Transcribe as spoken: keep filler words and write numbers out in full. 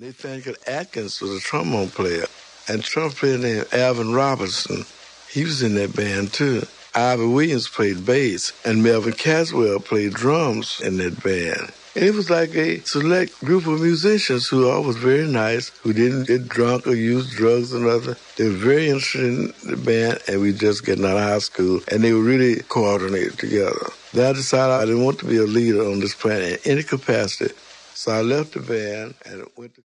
Nathaniel Atkins was a trombone player, and a trumpet player named Alvin Robertson, he was in that band too. Ivy Williams played bass, and Melvin Caswell played drums in that band. And it was like a select group of musicians who were always very nice, who didn't get drunk or use drugs or nothing. They were very interested in the band, and we just getting out of high school, and they were really coordinated together. Then I decided I didn't want to be a leader on this planet in any capacity, so I left the band and went to